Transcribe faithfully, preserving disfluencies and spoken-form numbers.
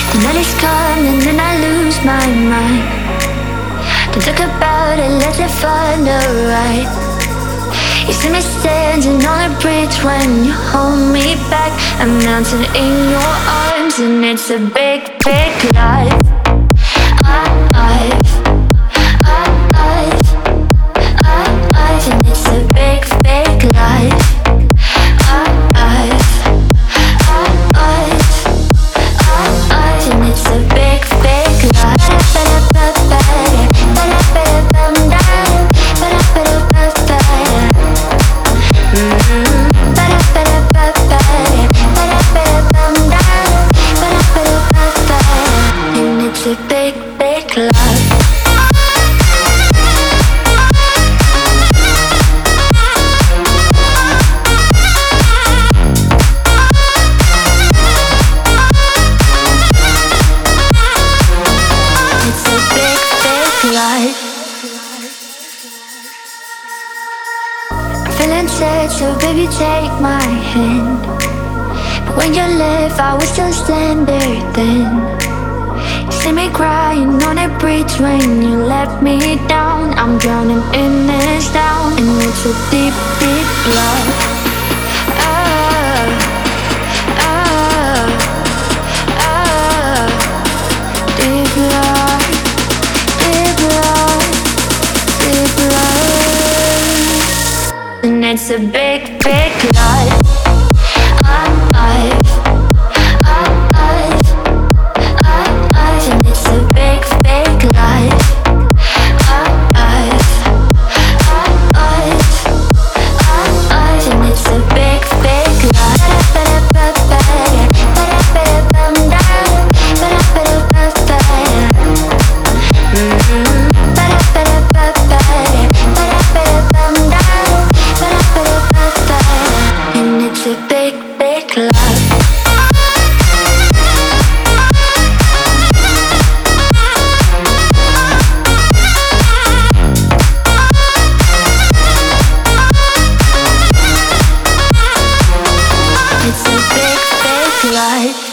The night is come and then I lose my mind. Don't talk about it, let's have fun, alright. You see me standing on a bridge when you hold me back. I'm melting in your arms and it's a big, big life. Alive, alive, alive, and it's a big, big life. Alive, alive, alive, and it's a big, big life. It's a big, big life. It's a big, big life. I'm feeling sad, so baby take my hand. But when you left, I was still standing there then. See me crying on a bridge when you let me down. I'm drowning in this town, and it's a deep, deep love. Oh, oh, oh, deep love, deep love, deep love. And it's a big, big life. Alive. It's a big, big life.